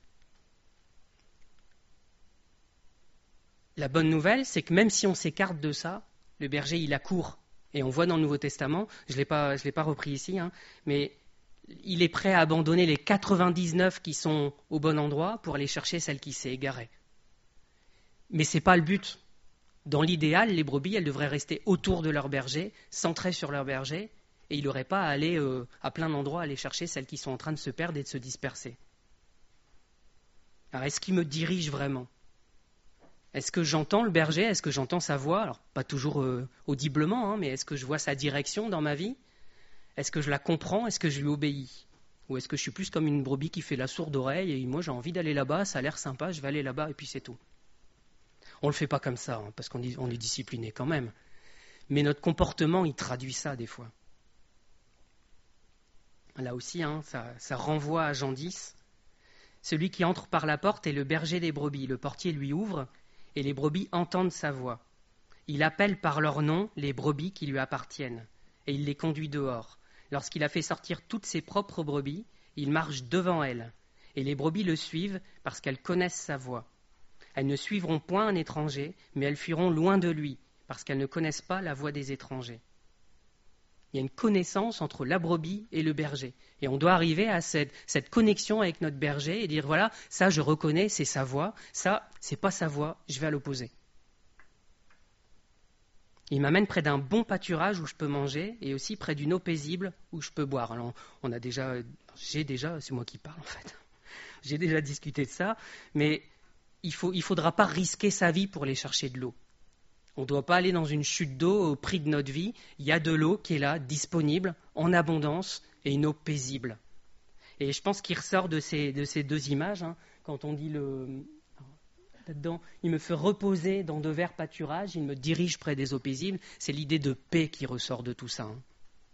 Speaker 1: La bonne nouvelle, c'est que même si on s'écarte de ça, le berger, il accourt. Et on voit dans le Nouveau Testament, je l'ai pas repris ici, hein, mais il est prêt à abandonner les 99 qui sont au bon endroit pour aller chercher celle qui s'est égarée. Mais ce n'est pas le but. Dans l'idéal, les brebis, elles devraient rester autour de leur berger, centrées sur leur berger, et il n'aurait pas à aller à plein d'endroits aller chercher celles qui sont en train de se perdre et de se disperser. Alors, est-ce qu'il me dirige vraiment ? Est-ce que j'entends le berger ? Est-ce que j'entends sa voix ? Alors, pas toujours audiblement, hein, mais est-ce que je vois sa direction dans ma vie ? Est-ce que je la comprends ? Est-ce que je lui obéis ? Ou est-ce que je suis plus comme une brebis qui fait la sourde oreille et moi j'ai envie d'aller là-bas, ça a l'air sympa, je vais aller là-bas et puis c'est tout. On ne le fait pas comme ça, hein, parce qu'on est discipliné quand même. Mais notre comportement, il traduit ça des fois. Là aussi, hein, ça renvoie à Jean 10. Celui qui entre par la porte est le berger des brebis. Le portier lui ouvre et les brebis entendent sa voix. Il appelle par leur nom les brebis qui lui appartiennent et il les conduit dehors. Lorsqu'il a fait sortir toutes ses propres brebis, il marche devant elles et les brebis le suivent parce qu'elles connaissent sa voix. Elles ne suivront point un étranger, mais elles fuiront loin de lui, parce qu'elles ne connaissent pas la voix des étrangers. Il y a une connaissance entre la brebis et le berger. Et on doit arriver à cette connexion avec notre berger et dire, voilà, ça je reconnais, c'est sa voix, ça, c'est pas sa voix, je vais à l'opposé. Il m'amène près d'un bon pâturage où je peux manger, et aussi près d'une eau paisible où je peux boire. Alors, c'est moi qui parle en fait, j'ai déjà discuté de ça, mais il ne faudra pas risquer sa vie pour aller chercher de l'eau. On ne doit pas aller dans une chute d'eau au prix de notre vie. Il y a de l'eau qui est là, disponible, en abondance, et une eau paisible. Et je pense qu'il ressort de ces deux images, hein, quand on dit là-dedans, il me fait reposer dans de verts pâturages, il me dirige près des eaux paisibles, c'est l'idée de paix qui ressort de tout ça. Hein.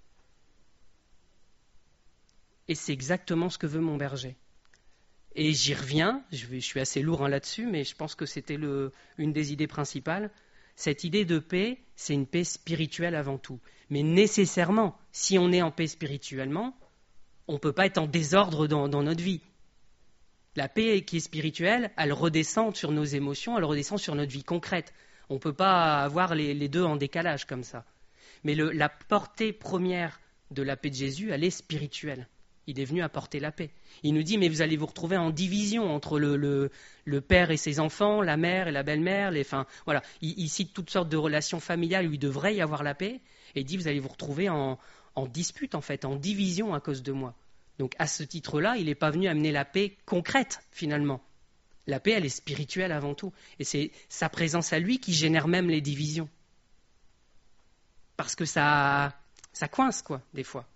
Speaker 1: Et c'est exactement ce que veut mon berger. Et j'y reviens, je suis assez lourd là-dessus, mais je pense que c'était une des idées principales. Cette idée de paix, c'est une paix spirituelle avant tout. Mais nécessairement, si on est en paix spirituellement, on ne peut pas être en désordre dans notre vie. La paix qui est spirituelle, elle redescend sur nos émotions, elle redescend sur notre vie concrète. On ne peut pas avoir les deux en décalage comme ça. Mais la portée première de la paix de Jésus, elle est spirituelle. Il est venu apporter la paix. Il nous dit, mais vous allez vous retrouver en division entre le père et ses enfants, la mère et la belle-mère. Voilà. Il cite toutes sortes de relations familiales où il devrait y avoir la paix. Et il dit, vous allez vous retrouver en dispute, en fait, en division à cause de moi. Donc à ce titre-là, il n'est pas venu amener la paix concrète, finalement. La paix, elle est spirituelle avant tout. Et c'est sa présence à lui qui génère même les divisions. Parce que ça coince, quoi, des fois.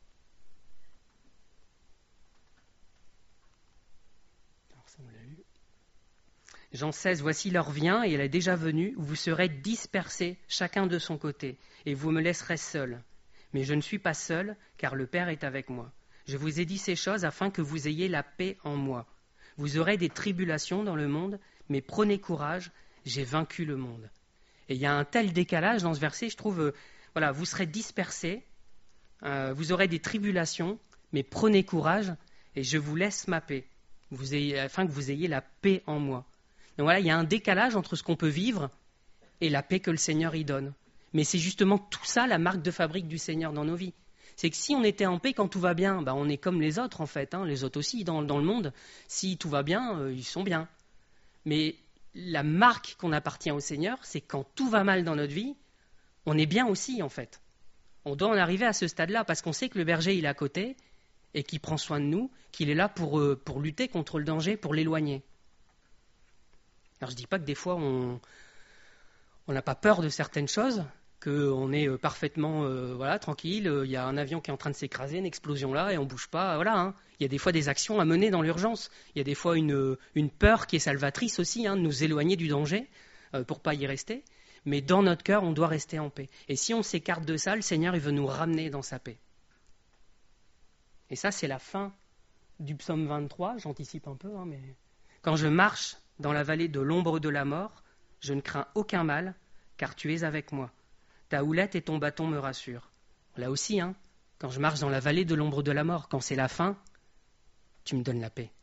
Speaker 1: Jean 16, voici l'heure vient, et elle est déjà venue, où vous serez dispersés, chacun de son côté, et vous me laisserez seul. Mais je ne suis pas seul, car le Père est avec moi. Je vous ai dit ces choses afin que vous ayez la paix en moi. Vous aurez des tribulations dans le monde, mais prenez courage, j'ai vaincu le monde. Et il y a un tel décalage dans ce verset, je trouve, vous serez dispersés, vous aurez des tribulations, mais prenez courage, et je vous laisse ma paix, afin que vous ayez la paix en moi. Donc voilà, il y a un décalage entre ce qu'on peut vivre et la paix que le Seigneur y donne. Mais c'est justement tout ça la marque de fabrique du Seigneur dans nos vies. C'est que si on était en paix quand tout va bien, on est comme les autres en fait, hein, les autres aussi dans le monde. Si tout va bien, ils sont bien. Mais la marque qu'on appartient au Seigneur, c'est quand tout va mal dans notre vie, on est bien aussi en fait. On doit en arriver à ce stade-là parce qu'on sait que le berger il est à côté et qu'il prend soin de nous, qu'il est là pour lutter contre le danger, pour l'éloigner. Alors je ne dis pas que des fois on n'a pas peur de certaines choses, qu'on est parfaitement tranquille, il y a un avion qui est en train de s'écraser, une explosion là, et on ne bouge pas. Voilà, hein. Il y a des fois des actions à mener dans l'urgence. Il y a des fois une peur qui est salvatrice aussi, hein, de nous éloigner du danger pour ne pas y rester. Mais dans notre cœur, on doit rester en paix. Et si on s'écarte de ça, le Seigneur, il veut nous ramener dans sa paix. Et ça, c'est la fin du psaume 23, j'anticipe un peu, hein, mais quand je marche dans la vallée de l'ombre de la mort, je ne crains aucun mal, car tu es avec moi. Ta houlette et ton bâton me rassurent. Là aussi, hein, quand je marche dans la vallée de l'ombre de la mort, quand c'est la fin, tu me donnes la paix.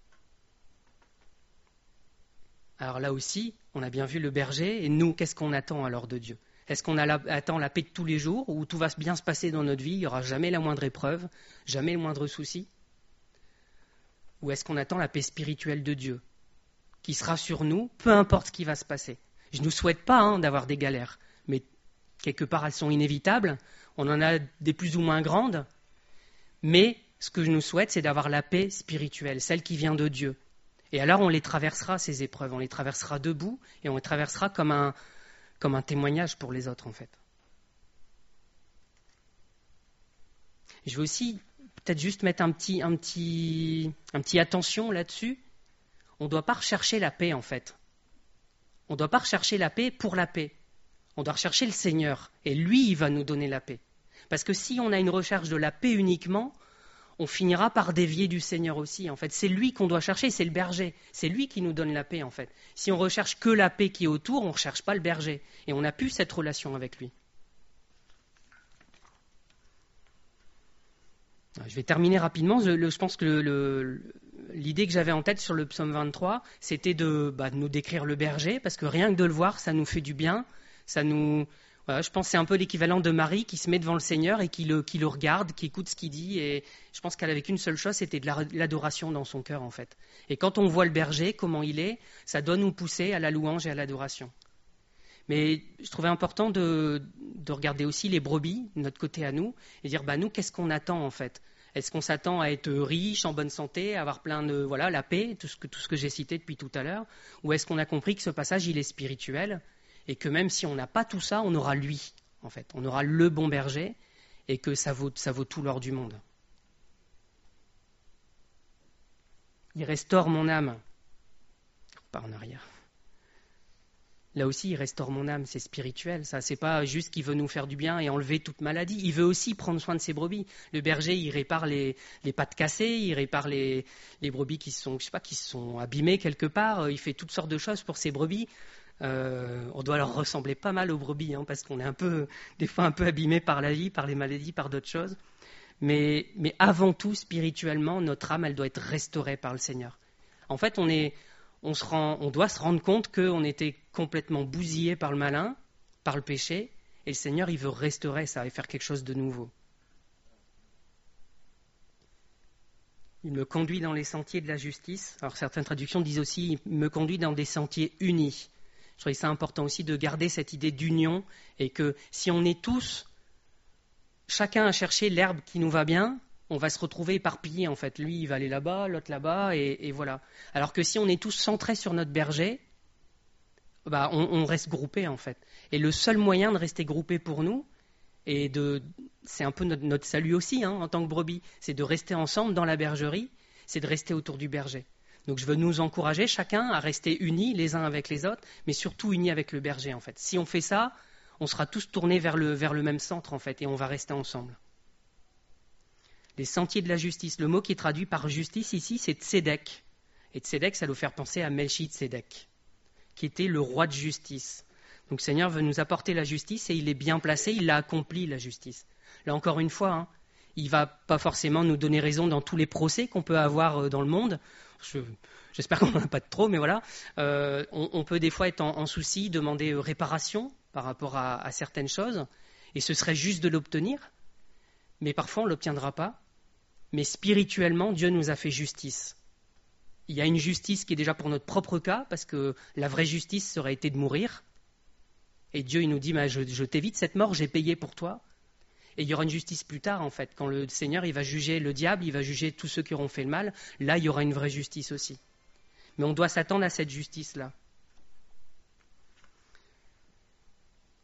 Speaker 1: Alors là aussi, on a bien vu le berger, et nous, qu'est-ce qu'on attend alors de Dieu ? Est-ce qu'on attend la paix de tous les jours, où tout va bien se passer dans notre vie, il n'y aura jamais la moindre épreuve, jamais le moindre souci ? Ou est-ce qu'on attend la paix spirituelle de Dieu, qui sera sur nous, peu importe ce qui va se passer ? Je ne nous souhaite pas d'avoir des galères, mais quelque part elles sont inévitables, on en a des plus ou moins grandes, mais ce que je nous souhaite, c'est d'avoir la paix spirituelle, celle qui vient de Dieu. Et alors on les traversera, ces épreuves, on les traversera debout, et on les traversera comme un témoignage pour les autres, en fait. Je vais aussi peut-être juste mettre un petit attention là-dessus. On ne doit pas rechercher la paix, en fait. On ne doit pas rechercher la paix pour la paix. On doit rechercher le Seigneur, et lui, il va nous donner la paix. Parce que si on a une recherche de la paix uniquement, on finira par dévier du Seigneur aussi. En fait, c'est lui qu'on doit chercher, c'est le berger. C'est lui qui nous donne la paix, en fait. Si on recherche que la paix qui est autour, on ne recherche pas le berger. Et on n'a plus cette relation avec lui. Je vais terminer rapidement. Je pense que l'idée que j'avais en tête sur le psaume 23, c'était de nous décrire le berger, parce que rien que de le voir, ça nous fait du bien. Voilà, je pense que c'est un peu l'équivalent de Marie qui se met devant le Seigneur et qui le regarde, qui écoute ce qu'il dit. Et je pense qu'elle avait qu'une seule chose, c'était de l'adoration dans son cœur, en fait. Et quand on voit le berger, comment il est, ça doit nous pousser à la louange et à l'adoration. Mais je trouvais important de regarder aussi les brebis, de notre côté à nous, et dire, nous, qu'est-ce qu'on attend, en fait ? Est-ce qu'on s'attend à être riche, en bonne santé, à avoir plein de, la paix, tout ce que j'ai cité depuis tout à l'heure ? Ou est-ce qu'on a compris que ce passage, il est spirituel ? Et que même si on n'a pas tout ça, on aura lui, en fait. On aura le bon berger, et que ça vaut tout l'or du monde. Il restaure mon âme. Pas en arrière. Là aussi, il restaure mon âme, c'est spirituel. Ça, c'est pas juste qu'il veut nous faire du bien et enlever toute maladie. Il veut aussi prendre soin de ses brebis. Le berger, il répare les pattes cassées, il répare les brebis qui se sont abîmées quelque part. Il fait toutes sortes de choses pour ses brebis. On doit leur ressembler pas mal aux brebis, parce qu'on est des fois un peu abîmé par la vie, par les maladies, par d'autres choses. Mais avant tout, spirituellement, notre âme, elle doit être restaurée par le Seigneur. En fait, on doit se rendre compte qu'on était complètement bousillé par le malin, par le péché, et le Seigneur, il veut restaurer ça et faire quelque chose de nouveau. Il me conduit dans les sentiers de la justice. Alors certaines traductions disent aussi, il me conduit dans des sentiers unis. Je trouvais ça important aussi de garder cette idée d'union, et que si on est tous, chacun à chercher l'herbe qui nous va bien, on va se retrouver éparpillés, en fait. Lui, il va aller là-bas, l'autre là-bas, et voilà. Alors que si on est tous centrés sur notre berger, on reste groupés, en fait. Et le seul moyen de rester groupés pour nous, c'est un peu notre salut aussi, en tant que brebis, c'est de rester ensemble dans la bergerie, c'est de rester autour du berger. Donc je veux nous encourager chacun à rester unis les uns avec les autres, mais surtout unis avec le berger, en fait. Si on fait ça, on sera tous tournés vers le même centre, en fait, et on va rester ensemble. Les sentiers de la justice. Le mot qui est traduit par justice ici, c'est Tzedek. Et Tzedek, ça doit faire penser à Melchi-Tzedek, qui était le roi de justice. Donc le Seigneur veut nous apporter la justice et il est bien placé, il a accompli la justice. Là encore une fois, il ne va pas forcément nous donner raison dans tous les procès qu'on peut avoir dans le monde. J'espère qu'on n'en a pas de trop, mais voilà. On peut des fois être en souci, demander réparation par rapport à certaines choses, et ce serait juste de l'obtenir, mais parfois on ne l'obtiendra pas. Mais spirituellement, Dieu nous a fait justice. Il y a une justice qui est déjà pour notre propre cas, parce que la vraie justice serait été de mourir. Et Dieu, il nous dit, je t'évite cette mort, j'ai payé pour toi. Et il y aura une justice plus tard, en fait. Quand le Seigneur, il va juger le diable, il va juger tous ceux qui auront fait le mal, là, il y aura une vraie justice aussi. Mais on doit s'attendre à cette justice-là.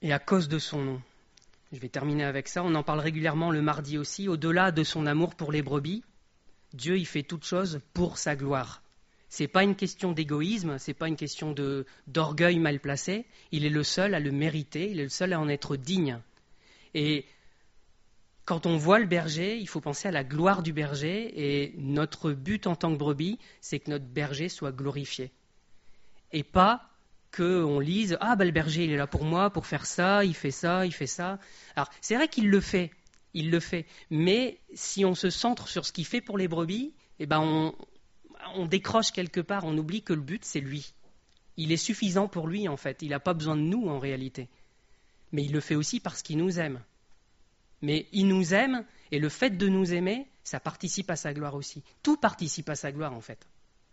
Speaker 1: et à cause de son nom. Je vais terminer avec ça. On en parle régulièrement le mardi aussi. Au-delà de son amour pour les brebis, Dieu y fait toute chose pour sa gloire. Ce n'est pas une question d'égoïsme, ce n'est pas une question d'orgueil mal placé. Il est le seul à le mériter, il est le seul à en être digne. Et quand on voit le berger, il faut penser à la gloire du berger. Et notre but en tant que brebis, c'est que notre berger soit glorifié. Et pas qu'on lise « Ah, le berger, il est là pour moi, pour faire ça, il fait ça, il fait ça. » Alors, c'est vrai qu'il le fait, mais si on se centre sur ce qu'il fait pour les brebis, eh ben on décroche quelque part, on oublie que le but, c'est lui. Il est suffisant pour lui, en fait. Il n'a pas besoin de nous, en réalité. Mais il le fait aussi parce qu'il nous aime. Mais il nous aime, et le fait de nous aimer, ça participe à sa gloire aussi. Tout participe à sa gloire, en fait.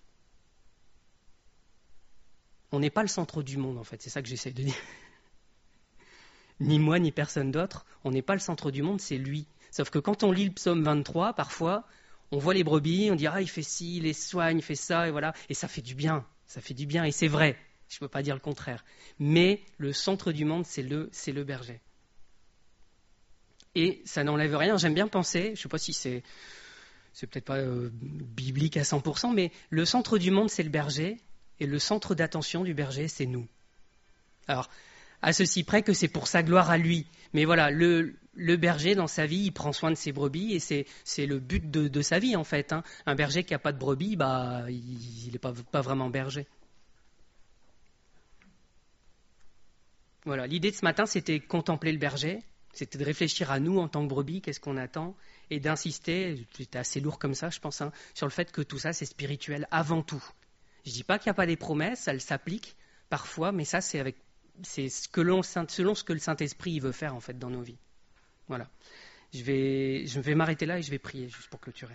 Speaker 1: On n'est pas le centre du monde, en fait. C'est ça que j'essaie de dire. Ni moi, ni personne d'autre. On n'est pas le centre du monde, c'est lui. Sauf que quand on lit le psaume 23, parfois, on voit les brebis, on dit « Ah, il fait ci, il les soigne, il fait ça, et voilà. » Et ça fait du bien. Ça fait du bien, et c'est vrai. Je ne peux pas dire le contraire. Mais le centre du monde, c'est le berger. Et ça n'enlève rien. J'aime bien penser, je ne sais pas si c'est peut-être pas biblique à 100%, mais le centre du monde, c'est le berger, et le centre d'attention du berger, c'est nous. Alors, à ceci près que c'est pour sa gloire à lui. Mais voilà, le berger, dans sa vie, il prend soin de ses brebis, et c'est le but de sa vie, en fait. Hein. Un berger qui n'a pas de brebis, il n'est pas vraiment berger. Voilà, l'idée de ce matin, c'était contempler le berger, c'était de réfléchir à nous en tant que brebis, qu'est-ce qu'on attend, et d'insister, c'était assez lourd comme ça, je pense, hein, sur le fait que tout ça, c'est spirituel avant tout. Je ne dis pas qu'il n'y a pas des promesses, elles s'appliquent parfois, mais ça, c'est selon ce que le Saint-Esprit veut faire, en fait, dans nos vies. Voilà. Je vais m'arrêter là et je vais prier, juste pour clôturer.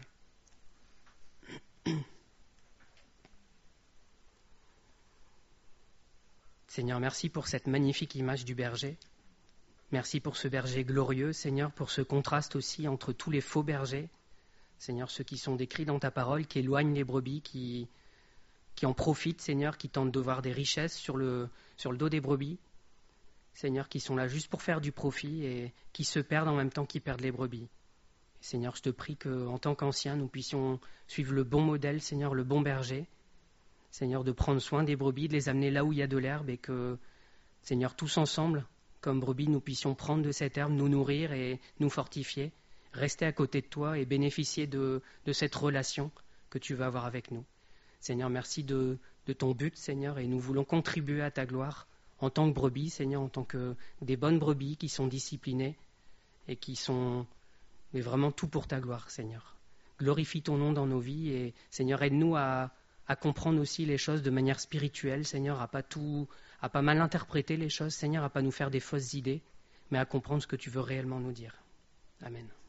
Speaker 1: Seigneur, merci pour cette magnifique image du berger. Merci pour ce berger glorieux, Seigneur, pour ce contraste aussi entre tous les faux bergers. Seigneur, ceux qui sont décrits dans ta parole, qui éloignent les brebis, qui en profitent, Seigneur, qui tentent de voir des richesses sur le dos des brebis. Seigneur, qui sont là juste pour faire du profit et qui se perdent en même temps qu'ils perdent les brebis. Seigneur, je te prie qu'en tant qu'anciens, nous puissions suivre le bon modèle, Seigneur, le bon berger. Seigneur, de prendre soin des brebis, de les amener là où il y a de l'herbe et que, Seigneur, tous ensemble, comme brebis, nous puissions prendre de cette herbe, nous nourrir et nous fortifier, rester à côté de toi et bénéficier de cette relation que tu vas avoir avec nous. Seigneur, merci de ton but, Seigneur, et nous voulons contribuer à ta gloire en tant que brebis, Seigneur, en tant que des bonnes brebis qui sont disciplinées et qui sont mais vraiment tout pour ta gloire, Seigneur. Glorifie ton nom dans nos vies et, Seigneur, aide-nous à comprendre aussi les choses de manière spirituelle, Seigneur, à pas mal interpréter les choses, Seigneur, à pas nous faire des fausses idées, mais à comprendre ce que tu veux réellement nous dire. Amen.